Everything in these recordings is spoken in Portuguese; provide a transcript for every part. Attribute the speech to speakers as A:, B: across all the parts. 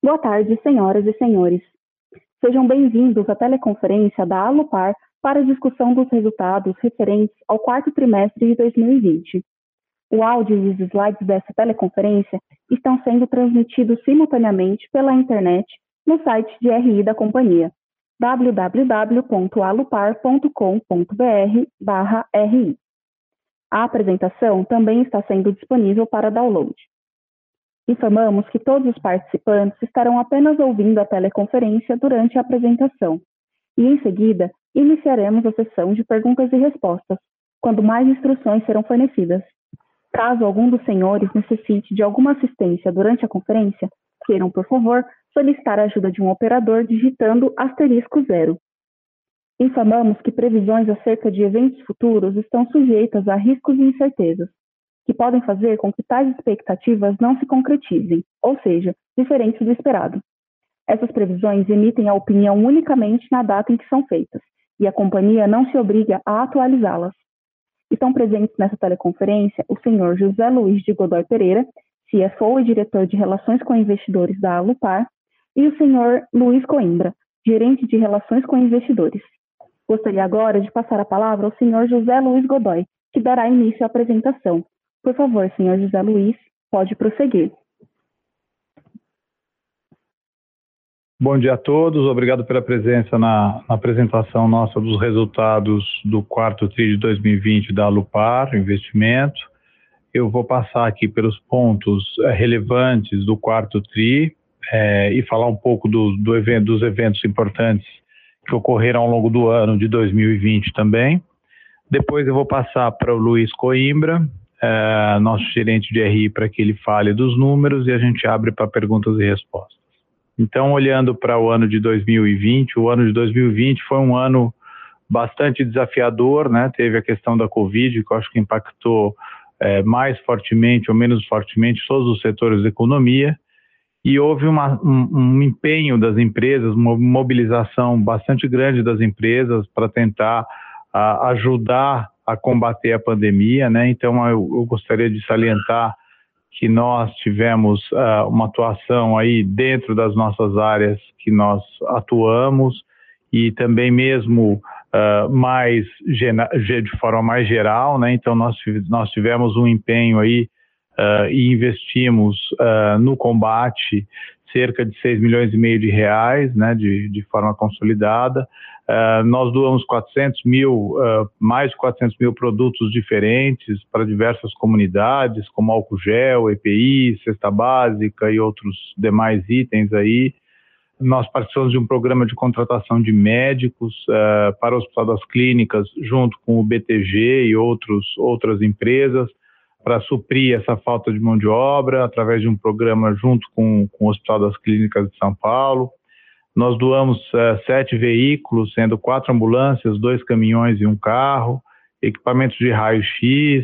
A: Boa tarde, senhoras e senhores. Sejam bem-vindos à teleconferência da Alupar para a discussão dos resultados referentes ao quarto trimestre de 2020. O áudio e os slides dessa teleconferência estão sendo transmitidos simultaneamente pela internet no site de RI da companhia, www.alupar.com.br/RI. A apresentação também está sendo disponível para download. Informamos que todos os participantes estarão apenas ouvindo a teleconferência durante a apresentação e, em seguida, iniciaremos a sessão de perguntas e respostas, quando mais instruções serão fornecidas. Caso algum dos senhores necessite de alguma assistência durante a conferência, queiram, por favor, solicitar a ajuda de um operador digitando *0. Informamos que previsões acerca de eventos futuros estão sujeitas a riscos e incertezas, que podem fazer com que tais expectativas não se concretizem, ou seja, diferentes do esperado. Essas previsões emitem a opinião unicamente na data em que são feitas, e a companhia não se obriga a atualizá-las. Estão presentes nessa teleconferência o senhor José Luiz de Godoy Pereira, CFO e diretor de Relações com Investidores da Alupar, e o senhor Luiz Coimbra, gerente de Relações com Investidores. Gostaria agora de passar a palavra ao senhor José Luiz Godoy, que dará início à apresentação. Por favor, senhor José Luiz, pode prosseguir.
B: Bom dia a todos, obrigado pela presença na apresentação nossa dos resultados do quarto TRI de 2020 da Alupar Investimento. Eu vou passar aqui pelos pontos relevantes do quarto TRI e falar um pouco dos eventos importantes que ocorreram ao longo do ano de 2020 também. Depois eu vou passar para o Luiz Coimbra, nosso gerente de RI, para que ele fale dos números e a gente abre para perguntas e respostas. Então, olhando para o ano de 2020, o ano de 2020 foi um ano bastante desafiador, né? Teve a questão da Covid, que eu acho que impactou mais fortemente ou menos fortemente todos os setores da economia, e houve um empenho das empresas, uma mobilização bastante grande das empresas para tentar ajudar a combater a pandemia, né? Então, eu gostaria de salientar que nós tivemos uma atuação aí dentro das nossas áreas que nós atuamos e também mesmo de forma mais geral, né? Então, nós tivemos um empenho aí e investimos no combate cerca de 6,5 milhões de reais, né, de forma consolidada. Nós doamos mais de 400 mil produtos diferentes para diversas comunidades, como álcool gel, EPI, cesta básica e outros demais itens aí. Nós participamos de um programa de contratação de médicos para o Hospital das Clínicas, junto com o BTG e outras empresas, para suprir essa falta de mão de obra, através de um programa junto com o Hospital das Clínicas de São Paulo. Nós doamos 7 veículos, sendo 4 ambulâncias, 2 caminhões e um carro, equipamentos de raio-x,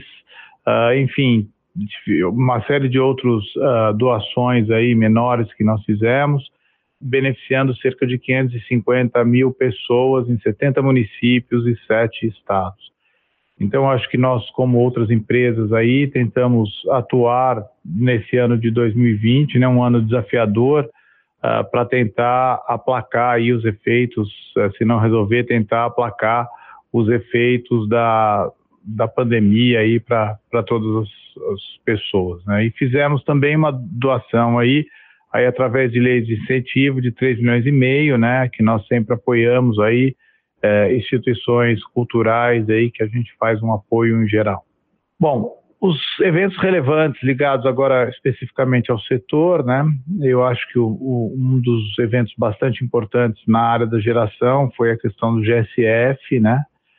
B: enfim, uma série de outras doações aí menores que nós fizemos, beneficiando cerca de 550 mil pessoas em 70 municípios e 7 estados. Então, acho que nós, como outras empresas aí, tentamos atuar nesse ano de 2020, né, um ano desafiador, para tentar aplacar aí os efeitos, se não resolver, tentar aplacar os efeitos da pandemia aí para todas as pessoas, né? E fizemos também uma doação aí através de leis de incentivo de 3,5 milhões, né, que nós sempre apoiamos aí instituições culturais aí que a gente faz um apoio em geral. Bom, os eventos relevantes ligados agora especificamente ao setor, né? Eu acho que um dos eventos bastante importantes na área da geração foi a questão do GSF, né?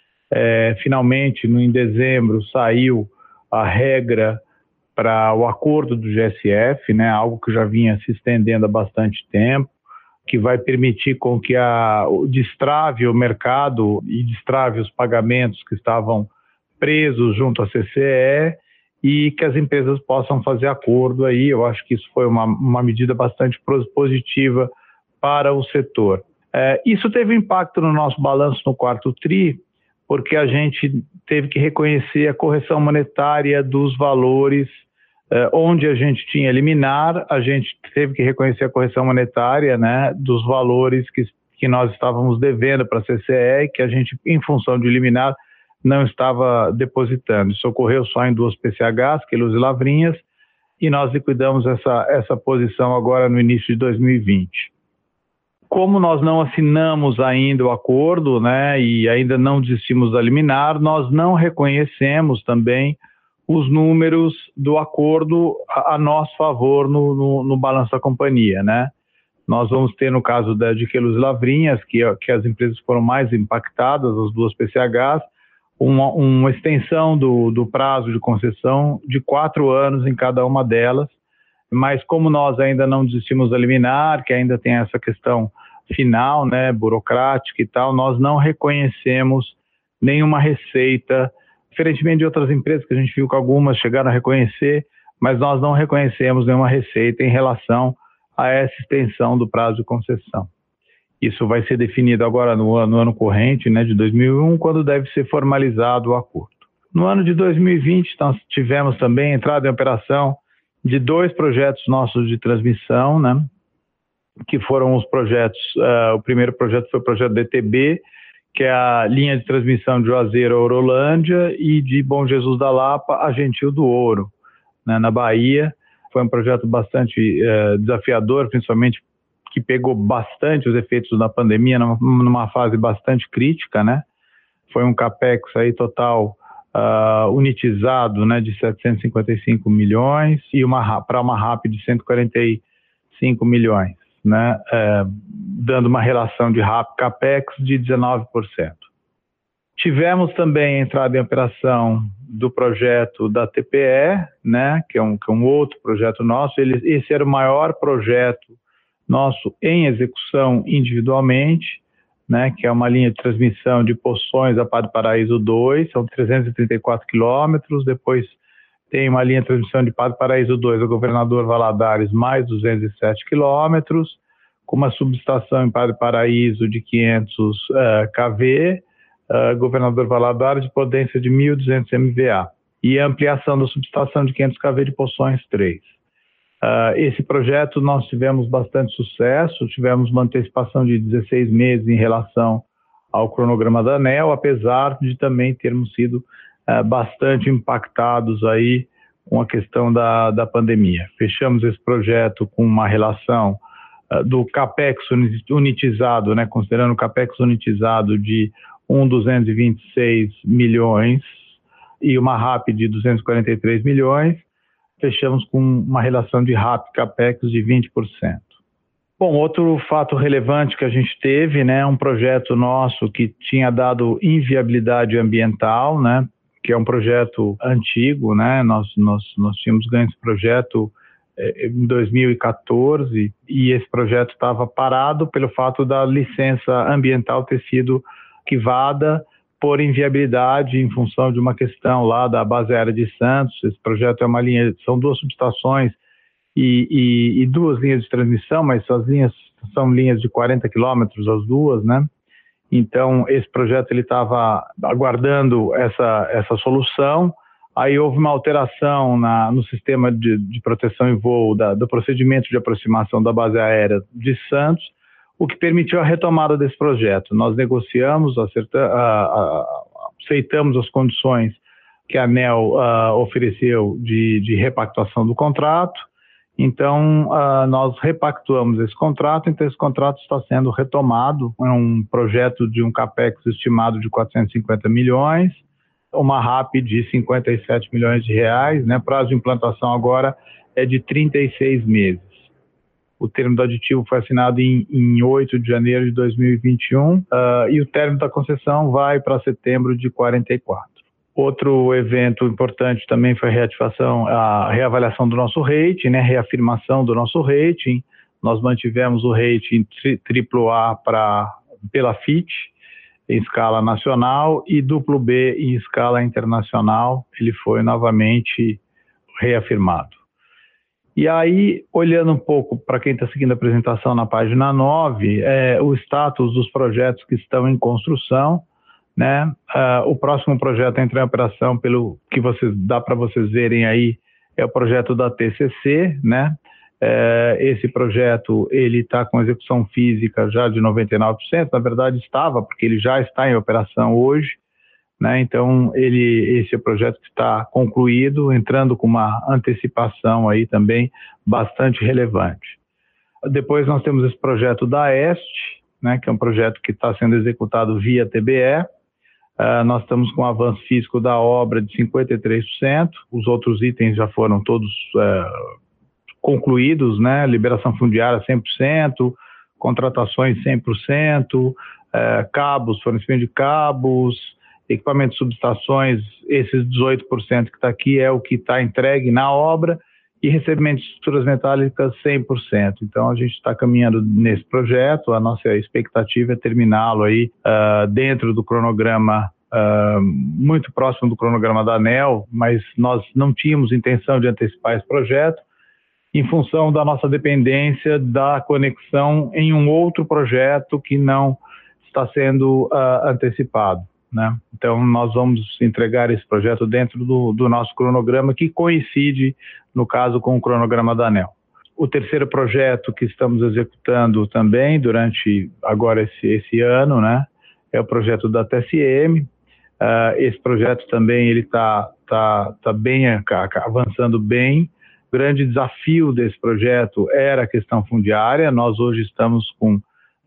B: Finalmente, em dezembro, saiu a regra para o acordo do GSF, né? Algo que já vinha se estendendo há bastante tempo, que vai permitir com que destrave o mercado e destrave os pagamentos que estavam presos junto à CCE e que as empresas possam fazer acordo aí. Eu acho que isso foi uma medida bastante positiva para o setor. Isso teve impacto no nosso balanço no quarto TRI, porque a gente teve que reconhecer a correção monetária dos valores onde a gente tinha liminar, a gente teve que reconhecer a correção monetária, né, dos valores que nós estávamos devendo para a CCE, que a gente, em função de liminar, não estava depositando. Isso ocorreu só em 2 PCHs, Queluz e Lavrinhas, e nós liquidamos essa posição agora no início de 2020. Como nós não assinamos ainda o acordo, né, e ainda não desistimos da liminar, nós não reconhecemos também os números do acordo a nosso favor no balanço da companhia, né? Nós vamos ter, no caso de Queluz e Lavrinhas, que as empresas foram mais impactadas, as 2 PCHs, uma extensão do prazo de concessão de 4 anos em cada uma delas, mas como nós ainda não desistimos da liminar, que ainda tem essa questão final, né, burocrática e tal, nós não reconhecemos nenhuma receita, diferentemente de outras empresas que a gente viu que algumas chegaram a reconhecer, mas nós não reconhecemos nenhuma receita em relação a essa extensão do prazo de concessão. Isso vai ser definido agora no ano corrente, né, de 2001, quando deve ser formalizado o acordo. No ano de 2020, nós tivemos também entrada em operação de 2 projetos nossos de transmissão, né, que foram os projetos, o primeiro projeto foi o projeto DTB, que é a linha de transmissão de Juazeiro a Orolândia e de Bom Jesus da Lapa a Gentil do Ouro, né, na Bahia. Foi um projeto bastante desafiador, principalmente que pegou bastante os efeitos da pandemia numa fase bastante crítica, né? Foi um capex aí total unitizado, né, de 755 milhões e para uma RAP de 145 milhões. Né, dando uma relação de RAP-CAPEX de 19%. Tivemos também a entrada em operação do projeto da TPE, né, que é um outro projeto nosso. Esse era o maior projeto nosso em execução individualmente, né, que é uma linha de transmissão de Poções a Padre Paraíso 2, são 334 quilômetros, depois tem uma linha de transmissão de Padre Paraíso 2 a Governador Valadares, mais 207 quilômetros, com uma subestação em Padre Paraíso de 500 kV, Governador Valadares de potência de 1.200 MVA, e a ampliação da subestação de 500 kV de Poções 3. Esse projeto nós tivemos bastante sucesso, tivemos uma antecipação de 16 meses em relação ao cronograma da ANEEL, apesar de também termos sido bastante impactados aí com a questão da pandemia. Fechamos esse projeto com uma relação do CAPEX unitizado, né, considerando o CAPEX unitizado de 226 milhões e uma RAP de 243 milhões, fechamos com uma relação de RAP-CAPEX de 20%. Bom, outro fato relevante que a gente teve, né, um projeto nosso que tinha dado inviabilidade ambiental, né, que é um projeto antigo, né? Nós tínhamos ganho esse projeto em 2014 e esse projeto estava parado pelo fato da licença ambiental ter sido arquivada por inviabilidade em função de uma questão lá da base aérea de Santos. Esse projeto é uma linha, são 2 subestações e 2 linhas de transmissão, mas as linhas são linhas de 40 quilômetros as 2, né? Então, esse projeto ele estava aguardando essa solução. Aí houve uma alteração no sistema de proteção em voo do procedimento de aproximação da base aérea de Santos, o que permitiu a retomada desse projeto. Nós negociamos, aceitamos as condições que a ANEEL ofereceu de repactuação do contrato. Então, nós repactuamos esse contrato, então esse contrato está sendo retomado. É um projeto de um CAPEX estimado de 450 milhões, uma RAP de 57 milhões de reais, né? Prazo de implantação agora é de 36 meses. O termo do aditivo foi assinado em 8 de janeiro de 2021 e o término da concessão vai para setembro de 44. Outro evento importante também foi a reavaliação do nosso rating, né? Reafirmação do nosso rating. Nós mantivemos o rating AAA pela Fitch em escala nacional e B em escala internacional. Ele foi novamente reafirmado. E aí, olhando um pouco para quem está seguindo a apresentação na página 9, o status dos projetos que estão em construção, né? O próximo projeto entra em operação, pelo que dá para vocês verem aí, é o projeto da TCC, né? Esse projeto ele está com execução física já de 99%, na verdade estava, porque ele já está em operação hoje, né? Então esse é o projeto que está concluído, entrando com uma antecipação aí também bastante relevante. Depois nós temos esse projeto da Este, né, que é um projeto que está sendo executado via TBE. Nós estamos com um avanço físico da obra de 53%, os outros itens já foram todos concluídos, né? Liberação fundiária 100%, contratações 100%, cabos, fornecimento de cabos, equipamentos de subestações, esses 18% que está aqui é o que está entregue na obra, e recebimento de estruturas metálicas 100%. Então a gente está caminhando nesse projeto, a nossa expectativa é terminá-lo aí dentro do cronograma, muito próximo do cronograma da ANEEL, mas nós não tínhamos intenção de antecipar esse projeto, em função da nossa dependência da conexão em um outro projeto que não está sendo antecipado, né? Então, nós vamos entregar esse projeto dentro do nosso cronograma, que coincide, no caso, com o cronograma da ANEEL. O terceiro projeto que estamos executando também durante agora esse ano, né, é o projeto da TSM. Esse projeto também ele está bem avançando bem. O grande desafio desse projeto era a questão fundiária. Nós hoje estamos com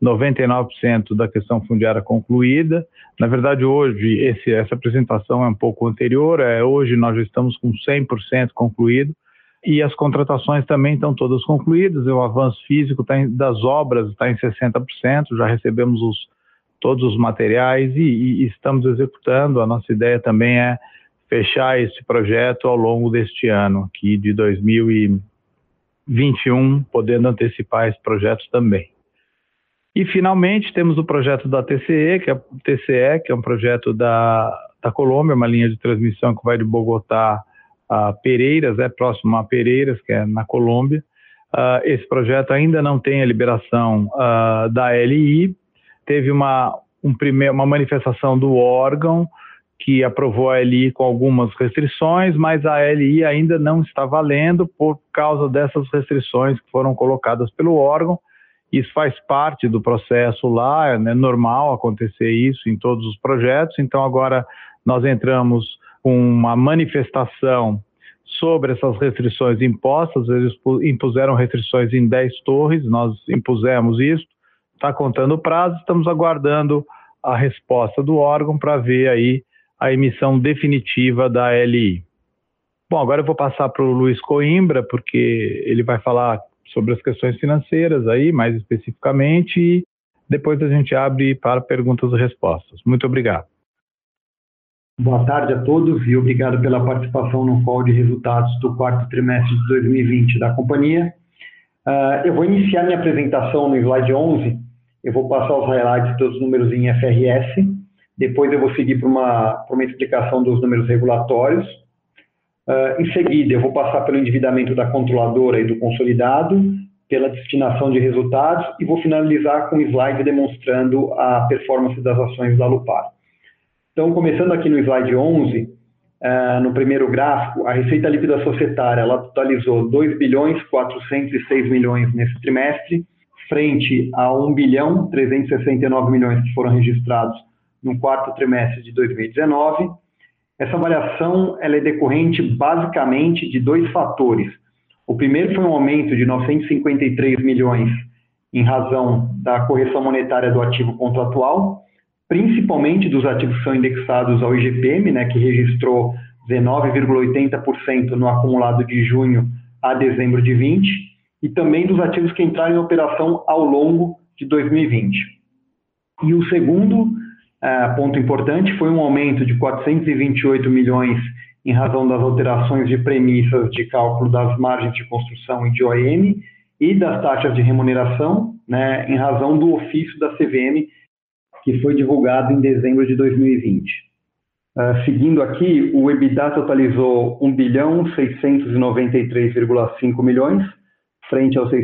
B: 99% da questão fundiária concluída. Na verdade, hoje, essa apresentação é um pouco anterior. Hoje nós já estamos com 100% concluído. E as contratações também estão todas concluídas. O avanço físico das obras está em 60%. Já recebemos todos os materiais e estamos executando. A nossa ideia também é fechar esse projeto ao longo deste ano, aqui de 2021, podendo antecipar esse projeto também. E, finalmente, temos o projeto da TCE, que é um projeto da Colômbia, uma linha de transmissão que vai de Bogotá a Pereiras, próximo a Pereiras, que é na Colômbia. Esse projeto ainda não tem a liberação da LI. Teve uma manifestação do órgão que aprovou a LI com algumas restrições, mas a LI ainda não está valendo por causa dessas restrições que foram colocadas pelo órgão. Isso faz parte do processo lá, é normal acontecer isso em todos os projetos. Então agora nós entramos com uma manifestação sobre essas restrições impostas. Eles impuseram restrições em 10 torres, nós impusemos isso, está contando o prazo, estamos aguardando a resposta do órgão para ver aí a emissão definitiva da LI. Bom, agora eu vou passar para o Luiz Coimbra, porque ele vai falar sobre as questões financeiras aí, mais especificamente, e depois a gente abre para perguntas e respostas. Muito obrigado.
C: Boa tarde a todos e obrigado pela participação no call de resultados do quarto trimestre de 2020 da companhia. Eu vou iniciar minha apresentação no slide 11, eu vou passar os highlights dos números em IFRS, depois eu vou seguir para uma explicação dos números regulatórios. Em seguida, eu vou passar pelo endividamento da controladora e do consolidado, pela destinação de resultados e vou finalizar com um slide demonstrando a performance das ações da Alupar. Então, começando aqui no slide 11, no primeiro gráfico, a receita líquida societária ela totalizou 2.406 milhões nesse trimestre, frente a 1.369 milhões que foram registrados no quarto trimestre de 2019. Essa variação ela é decorrente basicamente de dois fatores. O primeiro foi um aumento de 953 milhões em razão da correção monetária do ativo contratual, principalmente dos ativos que são indexados ao IGPM, né, que registrou 19,80% no acumulado de junho a dezembro de 20, e também dos ativos que entraram em operação ao longo de 2020. E o segundo ponto importante foi um aumento de 428 milhões em razão das alterações de premissas de cálculo das margens de construção e de OEM e das taxas de remuneração, né, em razão do ofício da CVM que foi divulgado em dezembro de 2020. Seguindo aqui, o EBITDA totalizou 1.693,5 milhões, frente aos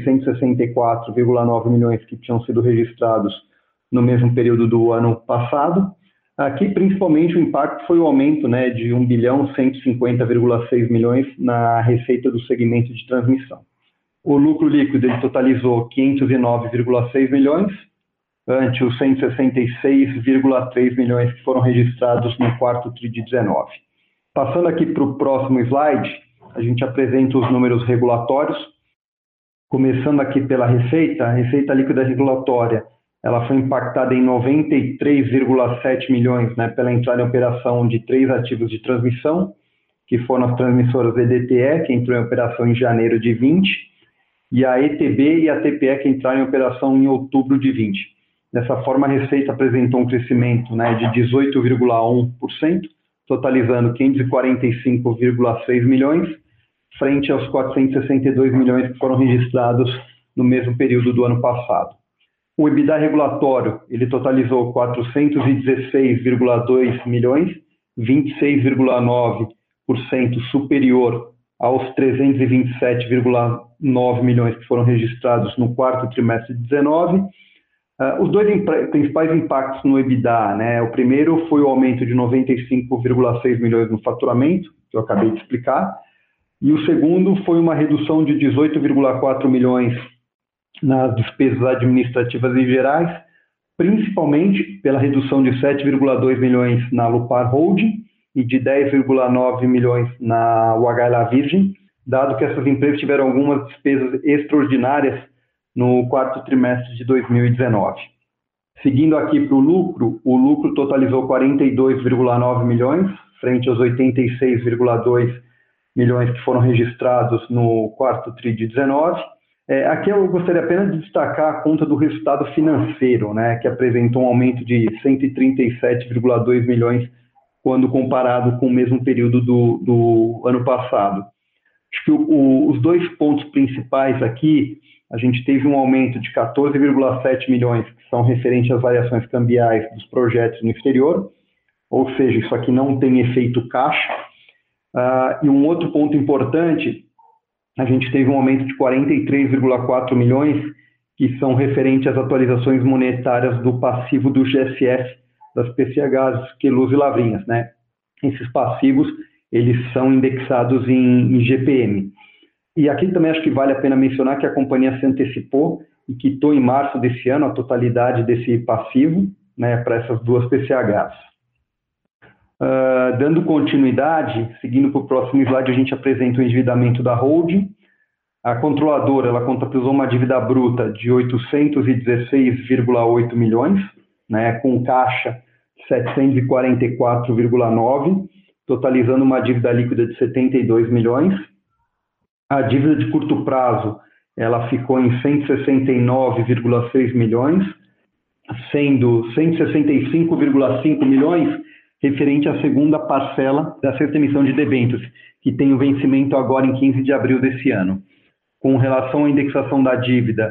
C: 664,9 milhões que tinham sido registrados no mesmo período do ano passado. Aqui, principalmente, o impacto foi o aumento, né, de 1.150,6 bilhões na receita do segmento de transmissão. O lucro líquido ele totalizou 509,6 milhões, ante os 166,3 milhões que foram registrados no quarto TRI de 19. Passando aqui para o próximo slide, a gente apresenta os números regulatórios. Começando aqui pela receita, a receita líquida regulatória ela foi impactada em 93,7 milhões, né, pela entrada em operação de 3 ativos de transmissão, que foram as transmissoras EDTE, que entrou em operação em janeiro de 20, e a ETB e a TPE, que entraram em operação em outubro de 20. Dessa forma, a receita apresentou um crescimento, né, de 18,1%, totalizando 545,6 milhões, frente aos 462 milhões que foram registrados no mesmo período do ano passado. O EBITDA regulatório, ele totalizou 416,2 milhões, 26,9% superior aos 327,9 milhões que foram registrados no quarto trimestre de 19. Os dois principais impactos no EBITDA, né? O primeiro foi o aumento de 95,6 milhões no faturamento, que eu acabei de explicar, e o segundo foi uma redução de 18,4 milhões nas despesas administrativas e gerais, principalmente pela redução de 7,2 milhões na Lupar Holding e de 10,9 milhões na UHLA Virgem, dado que essas empresas tiveram algumas despesas extraordinárias no quarto trimestre de 2019. Seguindo aqui para o lucro totalizou 42,9 milhões, frente aos 86,2 milhões que foram registrados no quarto TRI de 19. Aqui eu gostaria apenas de destacar a conta do resultado financeiro, né, que apresentou um aumento de 137,2 milhões quando comparado com o mesmo período do ano passado. Acho que os dois pontos principais aqui, a gente teve um aumento de 14,7 milhões, que são referentes às variações cambiais dos projetos no exterior, ou seja, isso aqui não tem efeito caixa. E um outro ponto importante, a gente teve um aumento de 43,4 milhões, que são referentes às atualizações monetárias do passivo do GSF, das PCHs, Queluz e Lavrinhas, né? Esses passivos, eles são indexados em GPM. E aqui também acho que vale a pena mencionar que a companhia se antecipou e quitou em março desse ano a totalidade desse passivo, né, para essas duas PCHs. Dando continuidade, seguindo para o próximo slide, a gente apresenta o endividamento da holding. A controladora ela contabilizou uma dívida bruta de 816,8 milhões, né, com caixa 744,9, totalizando uma dívida líquida de 72 milhões. A dívida de curto prazo ela ficou em 169,6 milhões, sendo 165,5 milhões referente à segunda parcela da sexta emissão de debêntures, que tem o vencimento agora em 15 de abril desse ano. Com relação à indexação da dívida,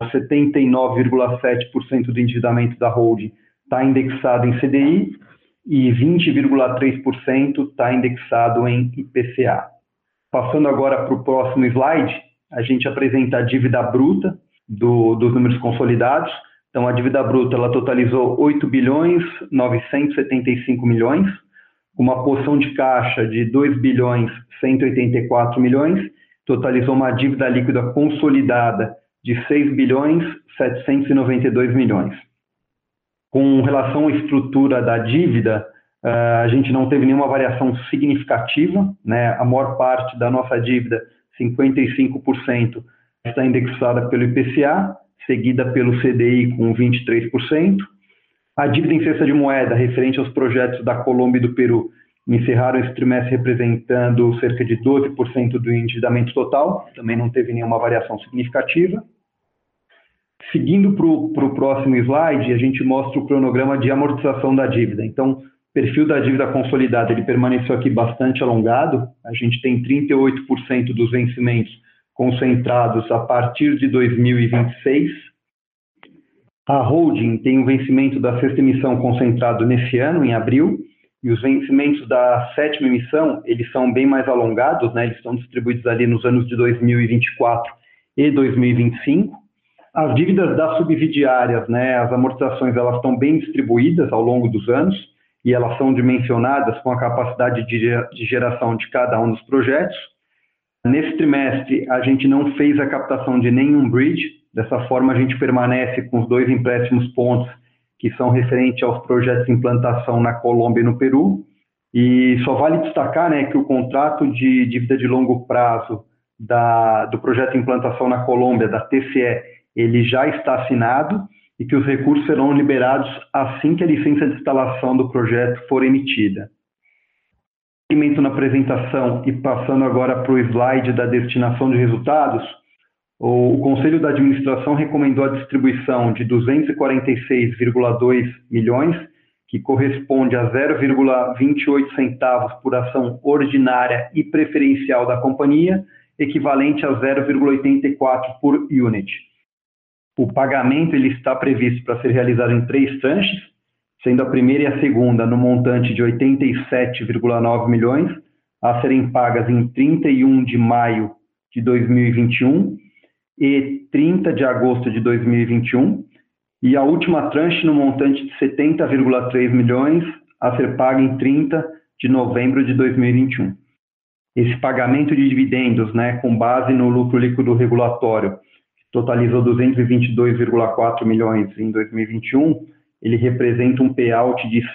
C: 79,7% do endividamento da holding está indexado em CDI e 20,3% está indexado em IPCA. Passando agora para o próximo slide, a gente apresenta a dívida bruta dos números consolidados. Então, a dívida bruta ela totalizou 8 bilhões 975 milhões, com uma posição de caixa de 2 bilhões 184 milhões, totalizou uma dívida líquida consolidada de 6 bilhões 792 milhões. Com relação à estrutura da dívida, a gente não teve nenhuma variação significativa, né? A maior parte da nossa dívida, 55%, está indexada pelo IPCA, seguida pelo CDI com 23%. A dívida em cesta de moeda, referente aos projetos da Colômbia e do Peru, encerraram esse trimestre representando cerca de 12% do endividamento total, também não teve nenhuma variação significativa. Seguindo para o próximo slide, a gente mostra o cronograma de amortização da dívida. Então, o perfil da dívida consolidada ele permaneceu aqui bastante alongado, a gente tem 38% dos vencimentos concentrados a partir de 2026. A holding tem o vencimento da sexta emissão concentrado nesse ano, em abril, e os vencimentos da sétima emissão, eles são bem mais alongados, né? Eles estão distribuídos ali nos anos de 2024 e 2025. As dívidas das subsidiárias, né, as amortizações, elas estão bem distribuídas ao longo dos anos. e elas são dimensionadas com a capacidade de geração de cada um dos projetos. Nesse trimestre, a gente não fez a captação de nenhum bridge, dessa forma a gente permanece com os 2 empréstimos pontos que são referentes aos projetos de implantação na Colômbia e no Peru. E só vale destacar, né, que o contrato de dívida de longo prazo do projeto de implantação na Colômbia, da TCE, ele já está assinado e que os recursos serão liberados assim que a licença de instalação do projeto for emitida. Seguimento na apresentação e passando agora para o slide da destinação de resultados, o Conselho da Administração recomendou a distribuição de 246,2 milhões, que corresponde a 0,28 centavos por ação ordinária e preferencial da companhia, equivalente a 0,84 por unit. O pagamento ele está previsto para ser realizado em 3 tranches, sendo a primeira e a segunda no montante de 87,9 milhões, a serem pagas em 31 de maio de 2021 e 30 de agosto de 2021, e a última tranche no montante de 70,3 milhões, a ser paga em 30 de novembro de 2021. Esse pagamento de dividendos, né, com base no lucro líquido regulatório, totalizou 222,4 milhões em 2021, ele representa um payout de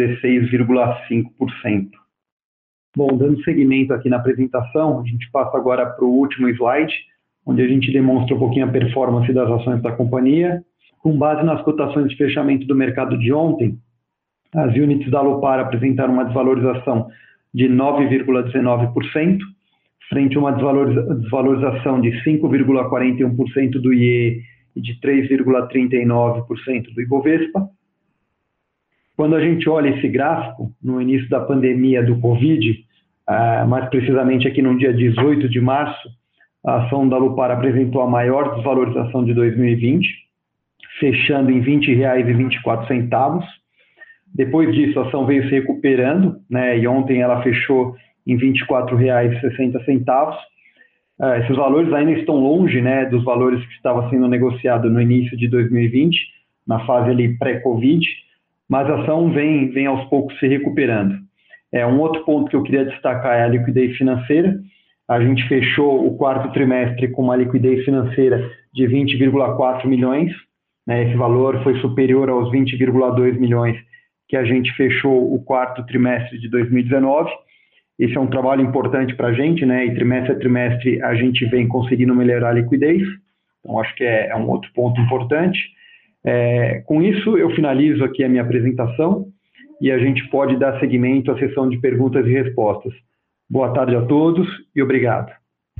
C: 116,5%. Bom, dando seguimento aqui na apresentação, a gente passa agora para o último slide, onde a gente demonstra um pouquinho a performance das ações da companhia. Com base nas cotações de fechamento do mercado de ontem, as units da Alupar apresentaram uma desvalorização de 9,19%, frente a uma desvalorização de 5,41% do IE e de 3,39% do Ibovespa. Quando a gente olha esse gráfico, no início da pandemia do Covid, mais precisamente aqui no dia 18 de março, a ação da Alupar apresentou a maior desvalorização de 2020, fechando em R$ 20,24. Depois disso, a ação veio se recuperando, né, e ontem ela fechou em R$ 24,60. Esses valores ainda estão longe, né, dos valores que estavam sendo negociados no início de 2020, na fase ali pré-Covid, mas a ação vem aos poucos se recuperando. Um outro ponto que eu queria destacar é a liquidez financeira. A gente fechou o quarto trimestre com uma liquidez financeira de 20,4 milhões. Esse valor foi superior aos 20,2 milhões que a gente fechou o quarto trimestre de 2019. Esse é um trabalho importante para a gente, né? E trimestre a trimestre a gente vem conseguindo melhorar a liquidez. Então, acho que é um outro ponto importante. Com isso, eu finalizo aqui a minha apresentação e a gente pode dar seguimento à sessão de perguntas e respostas. Boa tarde a todos e obrigado.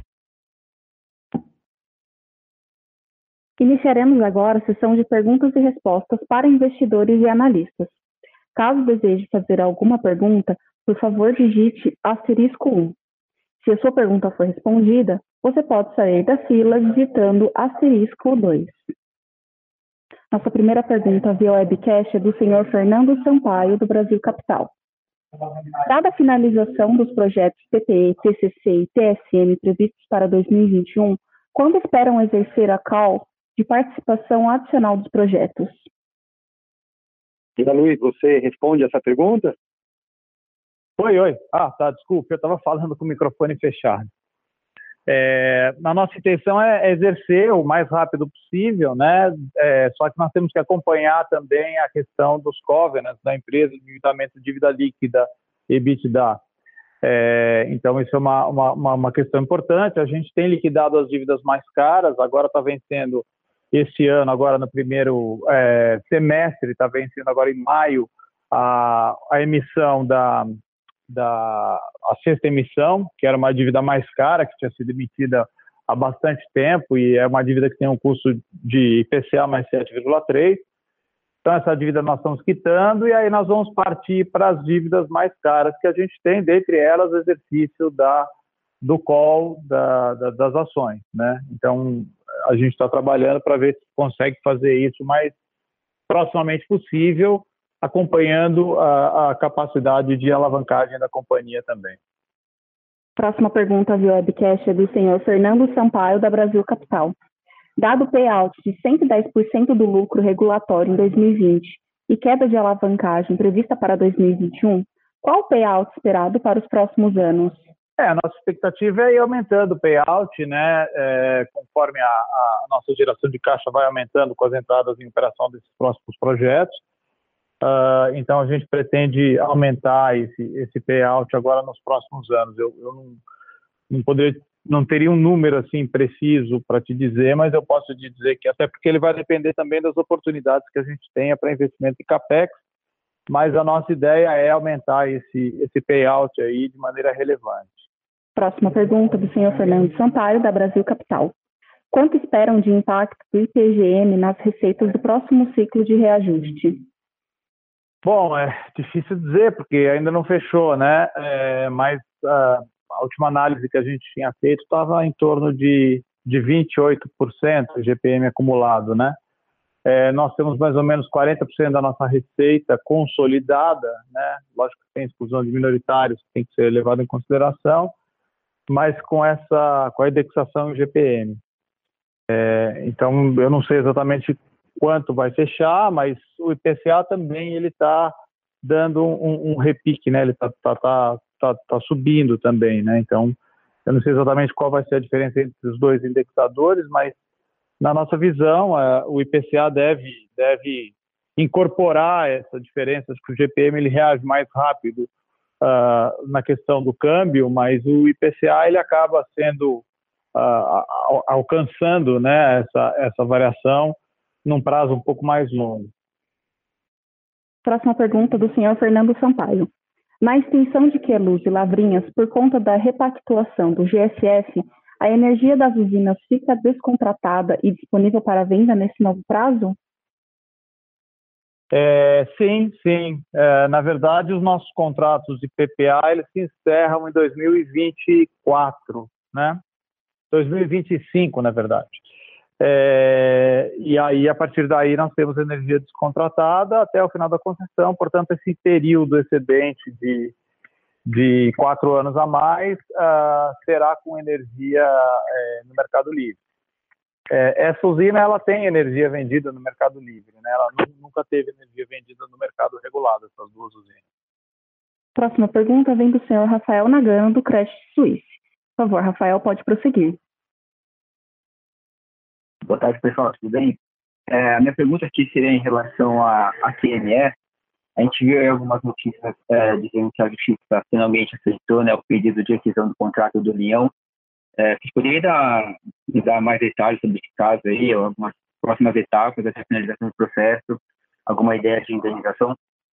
A: Iniciaremos agora a sessão de perguntas e respostas para investidores e analistas. Caso deseje fazer alguma pergunta, por favor digite *1. Se a sua pergunta for respondida, você pode sair da fila digitando *2. Nossa primeira pergunta via webcast é do senhor Fernando Sampaio, do Brasil Capital. Dada a finalização dos projetos PPE, TCC e TSM previstos para 2021, quando esperam exercer a call de participação adicional dos projetos?
C: Luiz, você responde essa pergunta?
B: Oi. Desculpa, eu estava falando com o microfone fechado. A nossa intenção é exercer o mais rápido possível, né? Só que nós temos que acompanhar também a questão dos covenants da empresa, de endividamento de dívida líquida, EBITDA. Então, isso é uma questão importante. A gente tem liquidado as dívidas mais caras, agora está vencendo esse ano, agora no primeiro semestre, está vencendo agora em maio a emissão a sexta emissão, que era uma dívida mais cara, que tinha sido emitida há bastante tempo, e é uma dívida que tem um custo de IPCA mais 7,3. Então, essa dívida nós estamos quitando, e aí nós vamos partir para as dívidas mais caras que a gente tem, dentre elas o exercício do call das ações, né? Então, a gente está trabalhando para ver se consegue fazer isso o mais proximamente possível, acompanhando a capacidade de alavancagem da companhia também.
A: Próxima pergunta via webcast é do senhor Fernando Sampaio, da Brasil Capital. Dado o payout de 110% do lucro regulatório em 2020, e queda de alavancagem prevista para 2021, qual o payout esperado para os próximos anos?
B: A nossa expectativa é ir aumentando o payout, né, conforme a nossa geração de caixa vai aumentando com as entradas em operação desses próximos projetos. Então, a gente pretende aumentar esse payout agora nos próximos anos. Eu não teria um número assim preciso para te dizer, mas eu posso te dizer que até porque ele vai depender também das oportunidades que a gente tenha para investimento em CAPEX, mas a nossa ideia é aumentar esse payout aí de maneira relevante.
A: Próxima pergunta do senhor Fernando Sampaio, da Brasil Capital. Quanto esperam de impacto do IPGM nas receitas do próximo ciclo de reajuste?
B: Bom, é difícil dizer, porque ainda não fechou, né? Mas a última análise que a gente tinha feito estava em torno de 28% GPM acumulado, né? Nós temos mais ou menos 40% da nossa receita consolidada, né? Lógico que tem exclusão de minoritários, que tem que ser levado em consideração, mas com a indexação em GPM. Então, eu não sei exatamente quanto vai fechar, mas o IPCA também ele está dando um repique, né? Ele está subindo também, né? Então, eu não sei exatamente qual vai ser a diferença entre os dois indexadores, mas na nossa visão, o IPCA deve incorporar essa diferença. Acho que o GPM ele reage mais rápido na questão do câmbio, mas o IPCA ele acaba sendo alcançando, né, essa variação num prazo um pouco mais longo.
A: Próxima pergunta do senhor Fernando Sampaio. Na extensão de Queluz e Lavrinhas, por conta da repactuação do GSF, a energia das usinas fica descontratada e disponível para venda nesse novo prazo?
B: Sim. Na verdade, os nossos contratos de PPA eles se encerram em 2024, né? 2025, na verdade. E aí, a partir daí, nós temos energia descontratada até o final da concessão. Portanto, esse período excedente de 4 anos a mais será com energia no Mercado Livre. Essa usina ela tem energia vendida no Mercado Livre, né? Ela nunca teve energia vendida no mercado regulado, essas duas usinas.
A: Próxima pergunta vem do senhor Rafael Nagano, do Credit Suisse. Por favor, Rafael, pode prosseguir.
D: Boa tarde, pessoal, tudo bem? A minha pergunta aqui seria em relação à TNE. A gente viu aí algumas notícias dizendo que a Justiça finalmente aceitou, né, o pedido de rescisão do contrato do União. Vocês poderiam me dar mais detalhes sobre esse caso aí, ou algumas próximas etapas dessa finalização do processo, alguma ideia de indenização?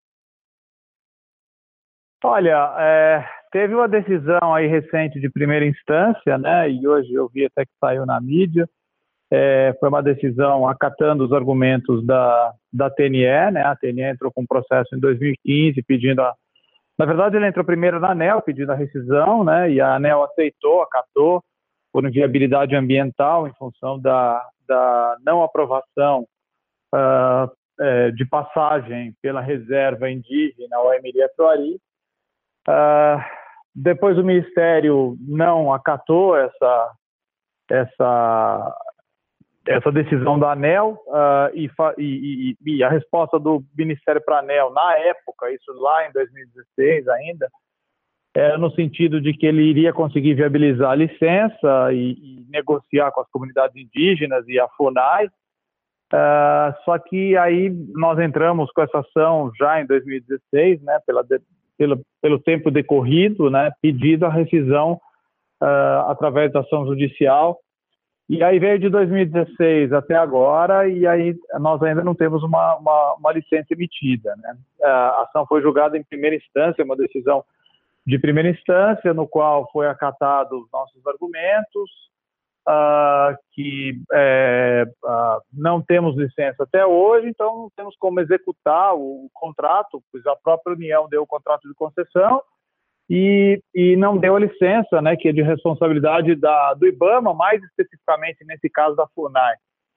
B: Olha, teve uma decisão aí recente de primeira instância, né, e hoje eu vi até que saiu na mídia. Foi uma decisão acatando os argumentos da TNE, né? A TNE entrou com um processo em 2015 pedindo na verdade, ele entrou primeiro na ANEEL pedindo a rescisão, né? E a ANEEL aceitou, acatou por inviabilidade ambiental em função da não aprovação de passagem pela reserva indígena ao Emiratroari. Depois o Ministério não acatou essa decisão da ANEEL e a resposta do Ministério para a ANEEL na época, isso lá em 2016 ainda, era no sentido de que ele iria conseguir viabilizar a licença e negociar com as comunidades indígenas e a FUNAI, só que aí nós entramos com essa ação já em 2016, né, pelo tempo decorrido, né, pedido a rescisão através da ação judicial. E aí veio de 2016 até agora, e aí nós ainda não temos uma licença emitida, né? A ação foi julgada em primeira instância, uma decisão de primeira instância, no qual foi acatado os nossos argumentos, que não temos licença até hoje, então não temos como executar o contrato, pois a própria União deu o contrato de concessão, e não deu a licença, né, que é de responsabilidade do IBAMA, mais especificamente nesse caso da FUNAI.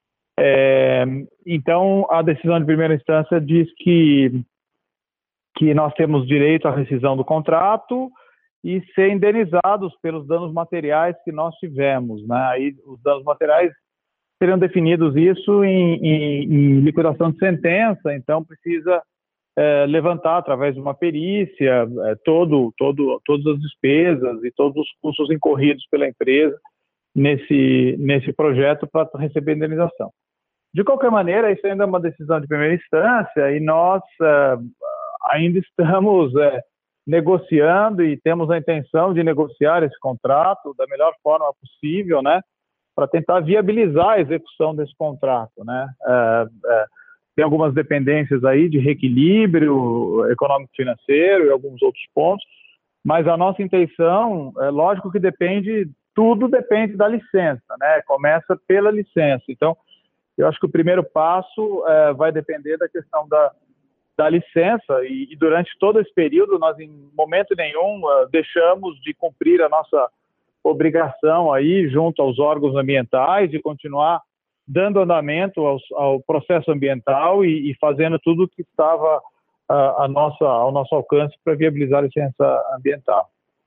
B: Então, a decisão de primeira instância diz que nós temos direito à rescisão do contrato e ser indenizados pelos danos materiais que nós tivemos, né? Aí, os danos materiais seriam definidos isso em liquidação de sentença, então precisa levantar através de uma perícia todas as despesas e todos os custos incorridos pela empresa nesse projeto para receber indenização. De qualquer maneira, isso ainda é uma decisão de primeira instância e nós ainda estamos negociando e temos a intenção de negociar esse contrato da melhor forma possível, né, para tentar viabilizar a execução desse contrato, né. Tem algumas dependências aí de reequilíbrio econômico-financeiro e alguns outros pontos, mas a nossa intenção, lógico que tudo depende da licença, né? Começa pela licença. Então, eu acho que o primeiro passo vai depender da questão da licença e durante todo esse período nós em momento nenhum deixamos de cumprir a nossa obrigação aí junto aos órgãos ambientais de continuar dando andamento ao processo ambiental e fazendo tudo o que estava ao nosso alcance para viabilizar a licença ambiental.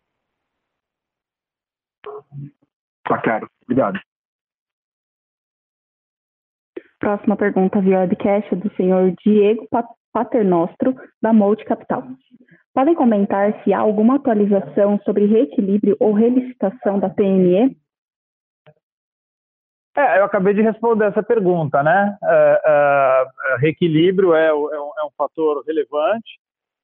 D: Tá claro. Obrigado.
A: Próxima pergunta via webcast do senhor Diego Paternostro, da Multi Capital. Podem comentar se há alguma atualização sobre reequilíbrio ou relicitação da PME?
B: Eu acabei de responder essa pergunta, né? Reequilíbrio é um fator relevante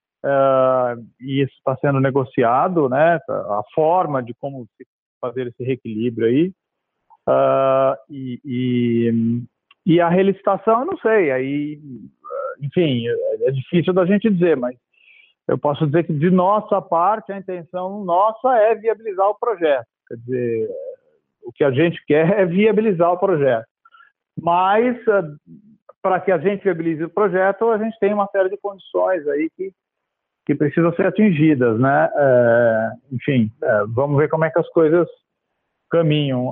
B: e isso está sendo negociado, né? A forma de como fazer esse reequilíbrio aí. E a relicitação, eu não sei. Aí, enfim, é difícil da gente dizer, mas eu posso dizer que de nossa parte a intenção nossa é viabilizar o projeto. Quer dizer, o que a gente quer é viabilizar o projeto. Mas, para que a gente viabilize o projeto, a gente tem uma série de condições aí que precisam ser atingidas, né? Enfim, vamos ver como é que as coisas caminham.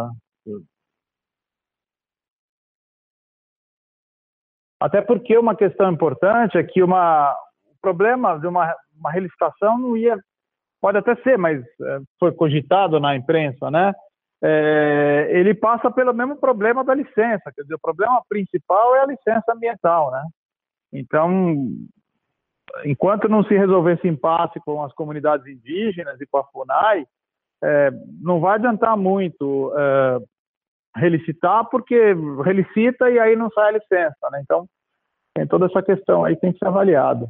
B: Até porque uma questão importante é que o problema de uma relicitação não ia... Pode até ser, mas foi cogitado na imprensa, né? Ele passa pelo mesmo problema da licença, quer dizer, o problema principal é a licença ambiental, né? Então, enquanto não se resolver esse impasse com as comunidades indígenas e com a FUNAI, não vai adiantar muito relicitar, porque relicita e aí não sai a licença, né? Então, tem toda essa questão aí que tem que ser avaliada.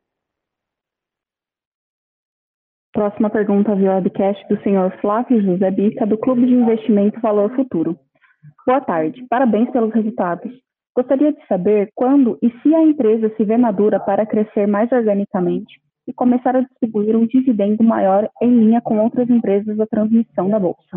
A: Próxima pergunta via webcast do senhor Flávio José Bica, do Clube de Investimento Valor Futuro. Boa tarde, parabéns pelos resultados. Gostaria de saber quando e se a empresa se vê madura para crescer mais organicamente e começar a distribuir um dividendo maior em linha com outras empresas da transmissão da Bolsa.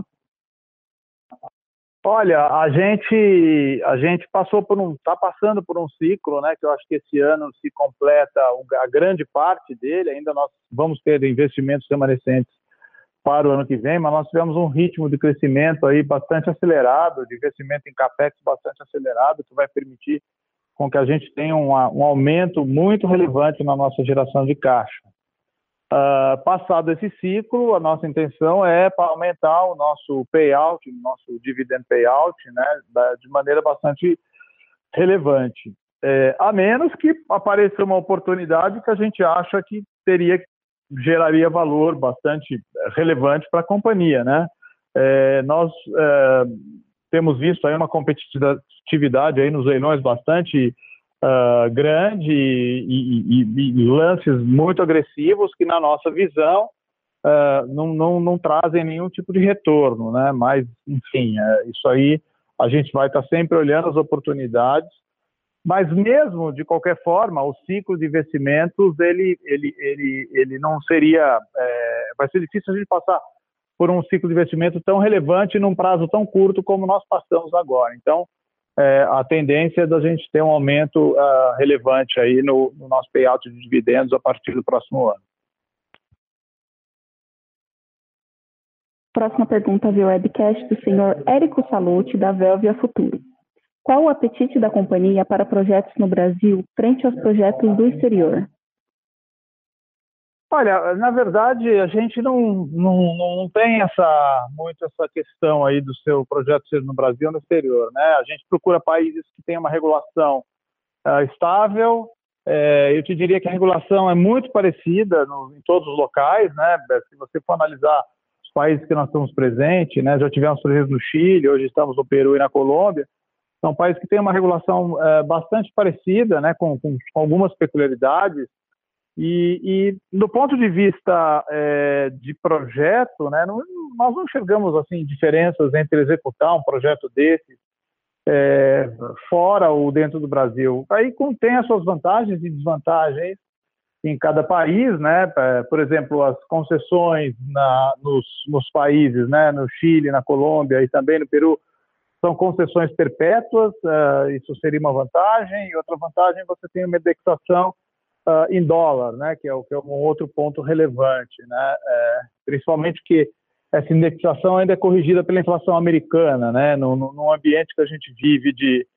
B: Olha, a gente está passando por um ciclo, né, que eu acho que esse ano se completa a grande parte dele. Ainda nós vamos ter investimentos remanescentes para o ano que vem, mas nós tivemos um ritmo de crescimento aí bastante acelerado, de investimento em capex bastante acelerado, que vai permitir com que a gente tenha um aumento muito relevante na nossa geração de caixa. Passado esse ciclo, a nossa intenção é para aumentar o nosso payout, o nosso dividend payout, né, de maneira bastante relevante. A menos que apareça uma oportunidade que a gente acha que geraria valor bastante relevante para a companhia, né? Nós temos visto aí uma competitividade aí nos leilões bastante grande e lances muito agressivos que, na nossa visão, não trazem nenhum tipo de retorno, né? Mas, enfim, isso aí a gente vai estar sempre olhando as oportunidades, mas mesmo de qualquer forma, o ciclo de investimentos ele não seria, vai ser difícil a gente passar por um ciclo de investimento tão relevante num prazo tão curto como nós passamos agora. Então, a tendência é da gente ter um aumento relevante aí no nosso payout de dividendos a partir do próximo ano.
A: Próxima pergunta via webcast do senhor Érico Salute, da Velvia Futuro. Qual o apetite da companhia para projetos no Brasil frente aos projetos do exterior?
B: Olha, na verdade, a gente não tem muito essa questão aí do seu projeto ser no Brasil ou no exterior, né? A gente procura países que têm uma regulação estável. Eu te diria que a regulação é muito parecida em todos os locais, né? Se você for analisar os países que nós estamos presentes, né? Já tivemos projetos no Chile, hoje estamos no Peru e na Colômbia. São países que têm uma regulação bastante parecida, né? Com algumas peculiaridades. E do ponto de vista de projeto, né? Nós não enxergamos assim diferenças entre executar um projeto desse fora ou dentro do Brasil. Aí tem as suas vantagens e desvantagens em cada país, né? Por exemplo, as concessões nos países, né? No Chile, na Colômbia e também no Peru, são concessões perpétuas, isso seria uma vantagem. E outra vantagem, você tem uma indexação em dólar, né? Que é um outro ponto relevante, né? Principalmente que essa indexação ainda é corrigida pela inflação americana, né? Num ambiente que a gente vive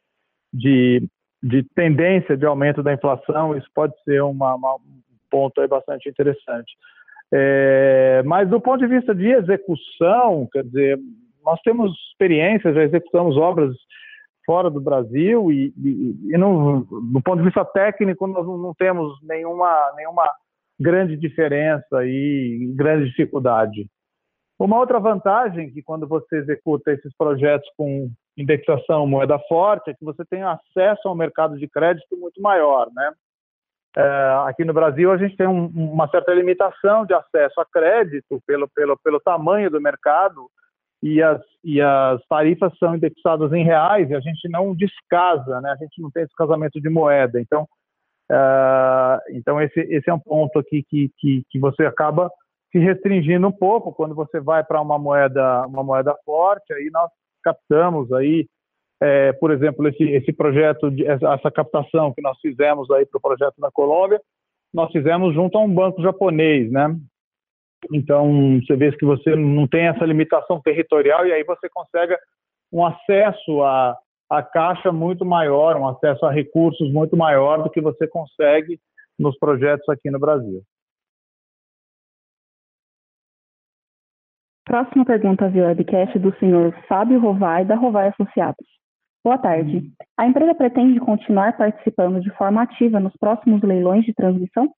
B: de tendência de aumento da inflação, isso pode ser um ponto aí bastante interessante. Mas do ponto de vista de execução, quer dizer, nós temos experiência, já executamos obras fora do Brasil e do ponto de vista técnico nós não temos nenhuma grande diferença e grande dificuldade. Uma outra vantagem que quando você executa esses projetos com indexação moeda forte é que você tem acesso ao mercado de crédito muito maior, né? Aqui no Brasil a gente tem uma certa limitação de acesso a crédito pelo tamanho do mercado e as tarifas são indexadas em reais e a gente não descasa, né? A gente não tem descasamento de moeda. Então esse é um ponto aqui que você acaba se restringindo um pouco quando você vai para uma moeda forte. Aí nós captamos aí, por exemplo, esse projeto, essa captação que nós fizemos aí para o projeto da Colômbia, nós fizemos junto a um banco japonês, né? Então você vê que você não tem essa limitação territorial e aí você consegue um acesso a caixa muito maior, um acesso a recursos muito maior do que você consegue nos projetos aqui no Brasil.
A: Próxima pergunta via webcast do senhor Fábio Rovai, da Rovai Associados. Boa tarde. A empresa pretende continuar participando de forma ativa nos próximos leilões de transmissão?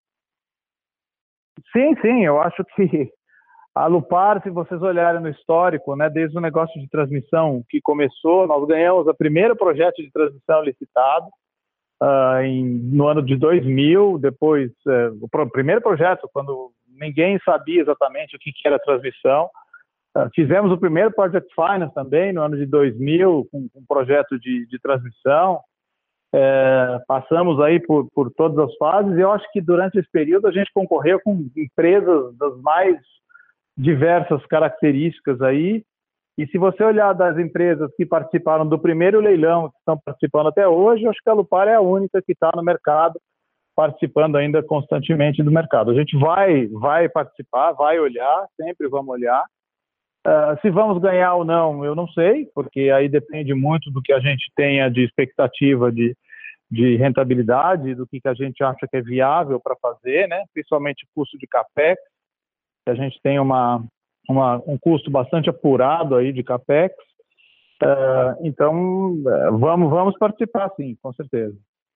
B: Sim, eu acho que a Alupar, se vocês olharem no histórico, né, desde o negócio de transmissão que começou, nós ganhamos o primeiro projeto de transmissão licitado no ano de 2000, depois o primeiro projeto, quando ninguém sabia exatamente o que era transmissão. Fizemos o primeiro Project Finance também no ano de 2000, com um projeto de transmissão. Passamos aí por todas as fases e eu acho que durante esse período a gente concorreu com empresas das mais diversas características aí. E se você olhar das empresas que participaram do primeiro leilão, que estão participando até hoje, eu acho que a Alupar é a única que está no mercado, participando ainda constantemente do mercado. A gente vai participar, vai olhar, sempre vamos olhar. Se vamos ganhar ou não, eu não sei, porque aí depende muito do que a gente tenha de expectativa de rentabilidade, do que a gente acha que é viável para fazer, né? Principalmente o custo de CAPEX, que a gente tem um custo bastante apurado aí de CAPEX. Então, vamos participar sim, com certeza.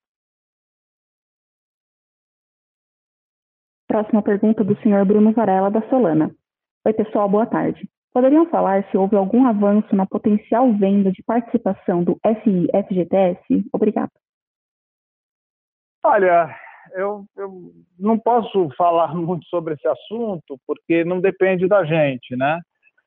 A: Próxima pergunta do senhor Bruno Varela, da Solana. Oi, pessoal, boa tarde. Poderiam falar se houve algum avanço na potencial venda de participação do FI-FGTS? Obrigado.
B: Olha, eu não posso falar muito sobre esse assunto, porque não depende da gente, né?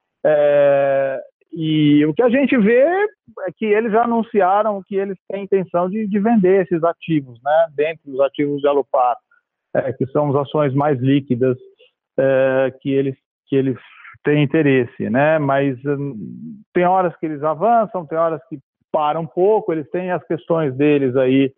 B: E o que a gente vê é que eles já anunciaram que eles têm intenção de vender esses ativos, né? Dentre os ativos de Alupar, que são as ações mais líquidas que eles têm interesse, né? Mas tem horas que eles avançam, tem horas que param um pouco, eles têm as questões deles aí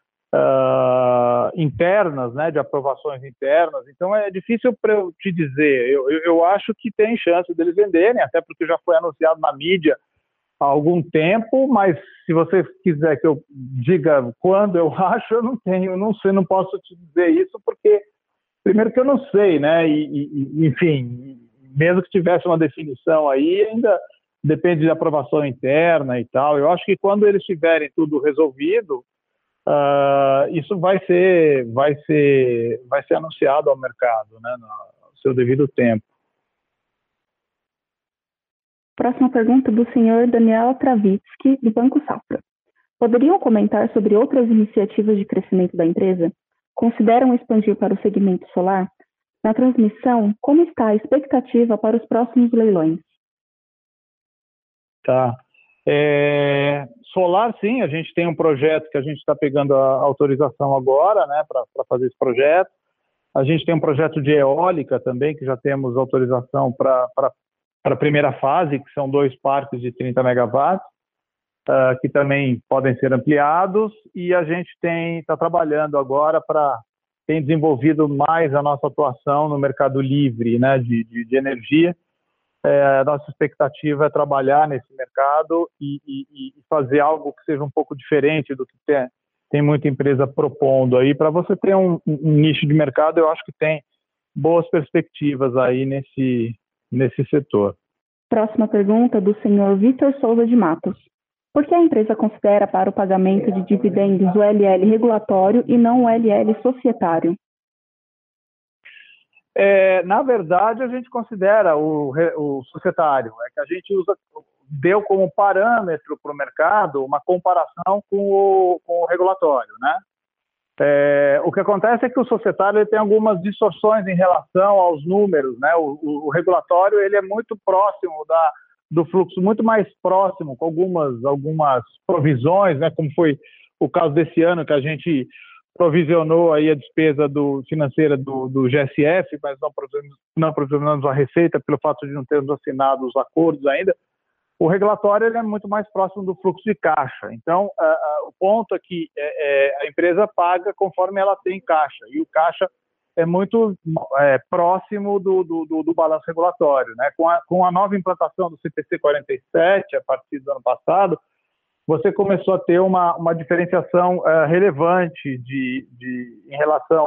B: internas, né, de aprovações internas, então é difícil para eu te dizer. Eu acho que tem chance deles venderem, até porque já foi anunciado na mídia há algum tempo, mas se você quiser que eu diga quando eu acho, eu não tenho, não sei, não posso te dizer isso, porque Primeiro que eu não sei, né? Enfim, mesmo que tivesse uma definição aí, ainda depende de aprovação interna e tal. Eu acho que quando eles tiverem tudo resolvido, isso vai ser anunciado ao mercado, né? No seu devido tempo.
A: Próxima pergunta do senhor Daniel Travitsky, do Banco Safra. Poderiam comentar sobre outras iniciativas de crescimento da empresa? Consideram expandir para o segmento solar? Na transmissão, como está a expectativa para os próximos leilões?
B: Tá. Solar, sim, a gente tem um projeto que a gente está pegando a autorização agora, né, para fazer esse projeto. A gente tem um projeto de eólica também, que já temos autorização para a primeira fase, que são 2 parques de 30 megawatts, que também podem ser ampliados, e a gente está trabalhando agora tem desenvolvido mais a nossa atuação no mercado livre, né, de energia. A nossa expectativa é trabalhar nesse mercado e fazer algo que seja um pouco diferente do que tem muita empresa propondo aí. Para você ter um nicho de mercado, eu acho que tem boas perspectivas aí nesse setor.
A: Próxima pergunta do senhor Vitor Souza de Matos. Por que a empresa considera para o pagamento de dividendos o LL regulatório e não o LL societário?
B: Na verdade, a gente considera o societário. É que a gente deu como parâmetro para o mercado uma comparação com o regulatório, né? O que acontece é que o societário ele tem algumas distorções em relação aos números, né? O regulatório ele é muito próximo do fluxo, muito mais próximo, com algumas provisões, né? Como foi o caso desse ano, que a gente provisionou aí a despesa financeira do GSF, mas não provisionamos a receita pelo fato de não termos assinado os acordos ainda. O regulatório ele é muito mais próximo do fluxo de caixa. Então, o ponto é que a empresa paga conforme ela tem caixa, e o caixa é muito próximo do balanço regulatório, né? Com a nova implantação do CPC 47, a partir do ano passado, você começou a ter uma diferenciação relevante em relação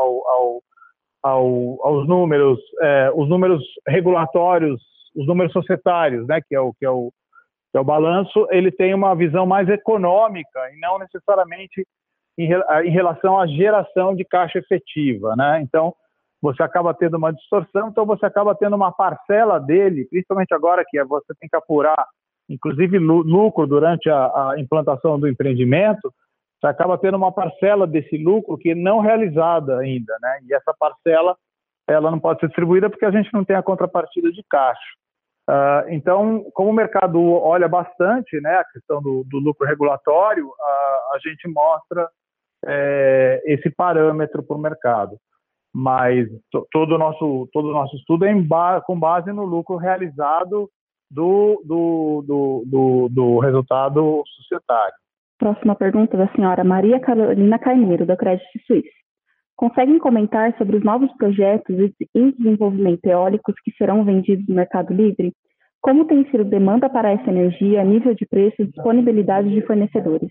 B: aos números, os números regulatórios, os números societários, né, que é o balanço. Ele tem uma visão mais econômica e não necessariamente em relação à geração de caixa efetiva, né? Então, você acaba tendo uma distorção, então você acaba tendo uma parcela dele, principalmente agora que você tem que apurar, inclusive lucro durante a implantação do empreendimento, você acaba tendo uma parcela desse lucro que é não realizada ainda, né? E essa parcela, ela não pode ser distribuída porque a gente não tem a contrapartida de caixa. Então, como o mercado olha bastante, né, a questão do lucro regulatório, a gente mostra esse parâmetro para o mercado. Mas todo o nosso estudo é com base no lucro realizado do resultado societário.
A: Próxima pergunta da senhora Maria Carolina Carneiro, da Credit Suisse. Conseguem comentar sobre os novos projetos em desenvolvimento eólicos que serão vendidos no Mercado Livre? Como tem sido demanda para essa energia, nível de preço e disponibilidade de fornecedores?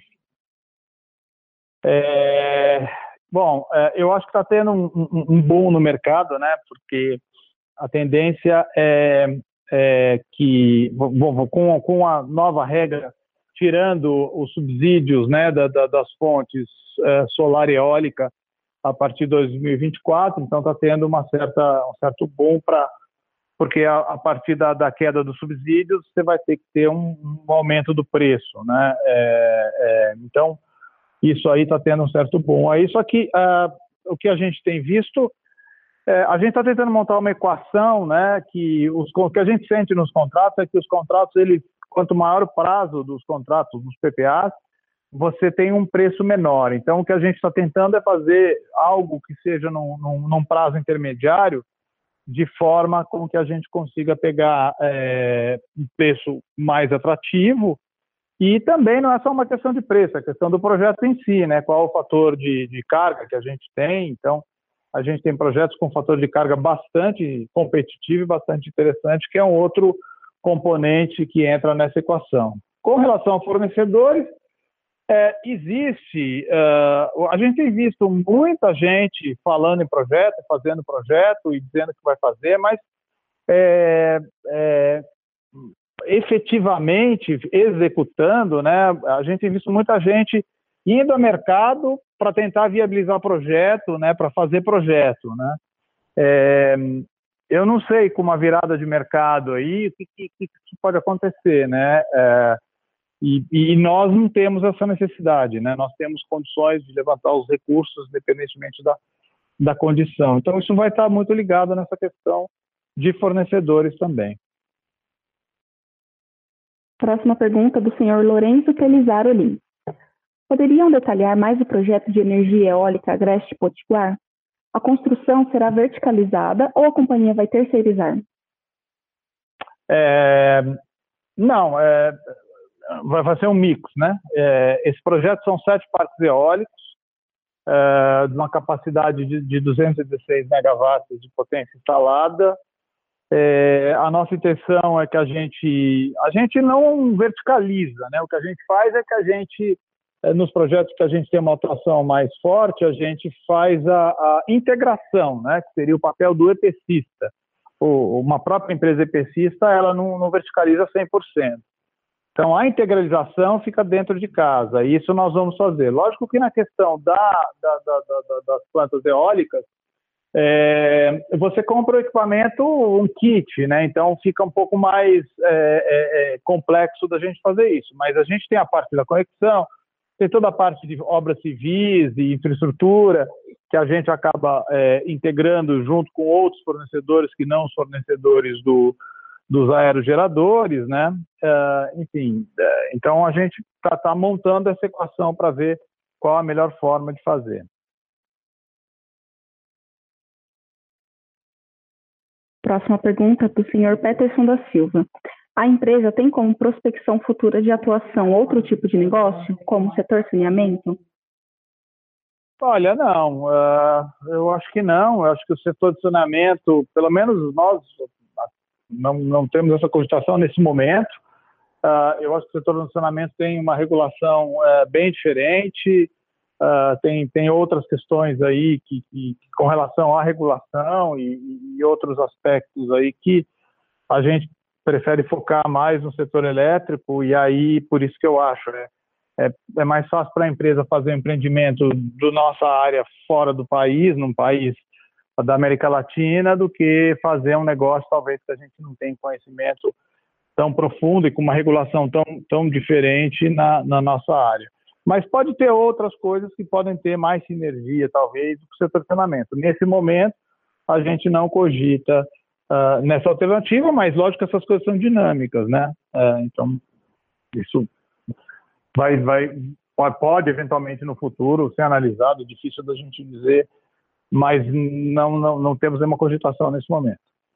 B: Bom, eu acho que está tendo um boom no mercado, né? Porque a tendência é que, com a nova regra, tirando os subsídios, né, das fontes solar e eólica a partir de 2024, então está tendo um certo boom porque a partir da queda dos subsídios você vai ter que ter um aumento do preço, né? Então isso aí está tendo um certo boom. Aí, só que o que a gente tem visto, a gente está tentando montar uma equação, né? Que o que a gente sente nos contratos é que os contratos, quanto maior o prazo dos contratos, dos PPAs, você tem um preço menor. Então, o que a gente está tentando é fazer algo que seja num prazo intermediário, de forma com que a gente consiga pegar um preço mais atrativo. E também não é só uma questão de preço, é a questão do projeto em si, né? Qual o fator de carga que a gente tem. Então, a gente tem projetos com fator de carga bastante competitivo e bastante interessante, que é um outro componente que entra nessa equação. Com relação a fornecedores, Existe, a gente tem visto muita gente falando em projeto, fazendo projeto e dizendo que vai fazer, mas efetivamente executando, né? A gente tem visto muita gente indo ao mercado para tentar viabilizar projeto, né? Para fazer projeto, né? Eu não sei, com uma virada de mercado aí, o que pode acontecer, né? E nós não temos essa necessidade, né? Nós temos condições de levantar os recursos, independentemente da condição. Então, isso vai estar muito ligado nessa questão de fornecedores também.
A: Próxima pergunta do senhor Lourenço Quelizaro Lins. Poderiam detalhar mais o projeto de energia eólica Agreste Potiguar? A construção será verticalizada ou a companhia vai terceirizar?
B: Não, vai ser um mix, né? Esse projeto são 7 parques eólicos, de uma capacidade de 216 megawatts de potência instalada. A nossa intenção é que a gente não verticaliza, né? O que a gente faz é que a gente, nos projetos que a gente tem uma atuação mais forte, a gente faz a integração, né? Que seria o papel do EPCista. Uma própria empresa EPCista, ela não verticaliza 100%. Então, a integralização fica dentro de casa, e isso nós vamos fazer. Lógico que na questão das plantas eólicas, você compra o equipamento, um kit, né? Então fica um pouco mais complexo da gente fazer isso. Mas a gente tem a parte da conexão, tem toda a parte de obras civis e infraestrutura, que a gente acaba integrando junto com outros fornecedores que não os fornecedores dos aerogeradores, né? Enfim, então a gente está montando essa equação para ver qual a melhor forma de fazer.
A: Próxima pergunta do senhor Peterson da Silva. A empresa tem como prospecção futura de atuação outro tipo de negócio, como setor saneamento?
B: Olha, não. Eu acho que não. Eu acho que o setor de saneamento, pelo menos nós não temos essa cogitação nesse momento. Eu acho que o setor de saneamento tem uma regulação bem diferente. Tem outras questões aí que com relação à regulação e outros aspectos aí que a gente prefere focar mais no setor elétrico, e aí por isso que eu acho é mais fácil para a empresa fazer um empreendimento da nossa área fora do país, num país da América Latina, do que fazer um negócio talvez que a gente não tem conhecimento tão profundo e com uma regulação tão diferente na nossa área. Mas pode ter outras coisas que podem ter mais sinergia, talvez, do que o setor de saneamento. Nesse momento, a gente não cogita nessa alternativa, mas lógico que essas coisas são dinâmicas, né? Então, isso pode eventualmente no futuro ser analisado, difícil da gente dizer, mas não temos nenhuma cogitação nesse momento.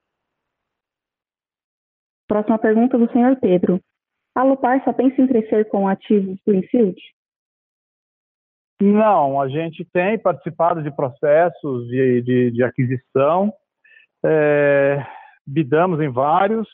A: Próxima pergunta do senhor Pedro. A Alupar só pensa em crescer com ativos Greenfield?
B: Não, a gente tem participado de processos de aquisição, bidamos em vários.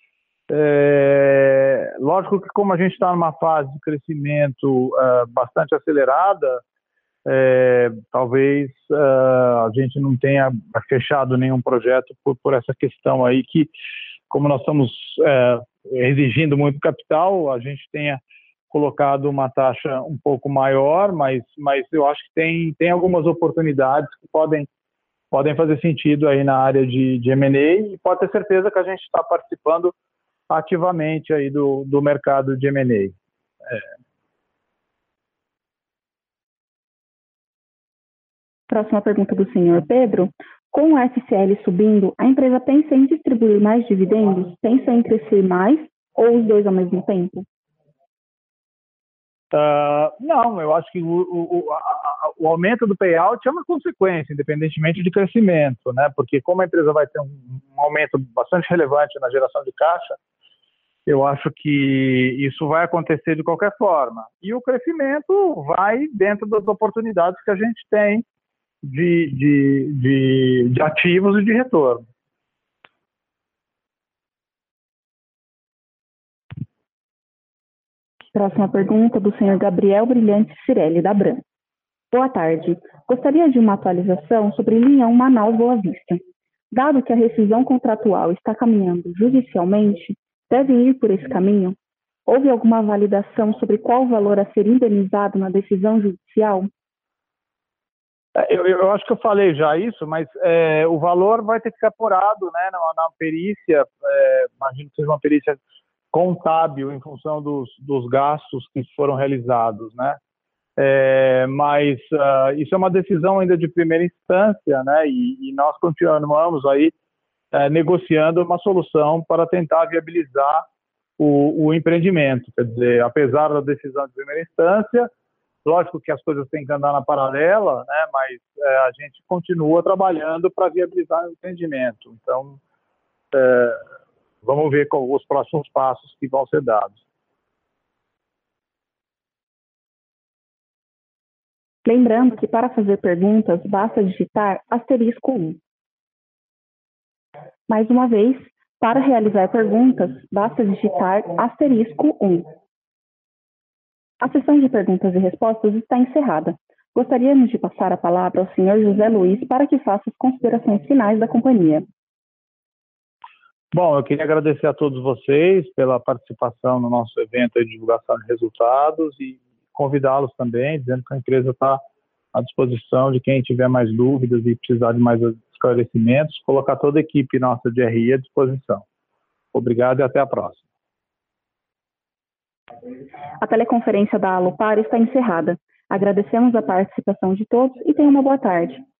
B: Lógico que como a gente está numa fase de crescimento bastante acelerada, talvez a gente não tenha fechado nenhum projeto por essa questão aí que, como nós estamos exigindo muito capital, a gente tenha colocado uma taxa um pouco maior, mas eu acho que tem algumas oportunidades que podem fazer sentido aí na área de M&A, e pode ter certeza que a gente está participando ativamente aí do mercado de M&A.
A: Próxima pergunta do senhor Pedro. Com o FCL subindo, a empresa pensa em distribuir mais dividendos? Pensa em crescer mais ou os dois ao mesmo tempo?
B: Não, eu acho que o aumento do payout é uma consequência, independentemente de crescimento, né? Porque como a empresa vai ter um aumento bastante relevante na geração de caixa, eu acho que isso vai acontecer de qualquer forma. E o crescimento vai dentro das oportunidades que a gente tem de ativos e de retorno.
A: Próxima pergunta do senhor Gabriel Brilhante Cirelli, da Bram. Boa tarde. Gostaria de uma atualização sobre linha 1 Manaus-Boa Vista. Dado que a rescisão contratual está caminhando judicialmente, deve ir por esse caminho? Houve alguma validação sobre qual o valor a ser indenizado na decisão judicial?
B: Eu acho que eu falei já isso, mas o valor vai ter que ser apurado, né, na perícia. Imagino que seja uma perícia contábil em função dos gastos que foram realizados, né? Mas isso é uma decisão ainda de primeira instância, né? E nós continuamos aí negociando uma solução para tentar viabilizar o empreendimento. Quer dizer, apesar da decisão de primeira instância, lógico que as coisas têm que andar na paralela, né? Mas a gente continua trabalhando para viabilizar o empreendimento. Então, vamos ver os próximos passos que vão ser dados.
A: Lembrando que para fazer perguntas, basta digitar *1. Mais uma vez, para realizar perguntas, basta digitar *1. A sessão de perguntas e respostas está encerrada. Gostaríamos de passar a palavra ao senhor José Luiz para que faça as considerações finais da companhia.
B: Bom, eu queria agradecer a todos vocês pela participação no nosso evento de divulgação de resultados e convidá-los também, dizendo que a empresa está à disposição de quem tiver mais dúvidas e precisar de mais esclarecimentos, colocar toda a equipe nossa de RI à disposição. Obrigado e até a próxima.
A: A teleconferência da Alupar está encerrada. Agradecemos a participação de todos e tenham uma boa tarde.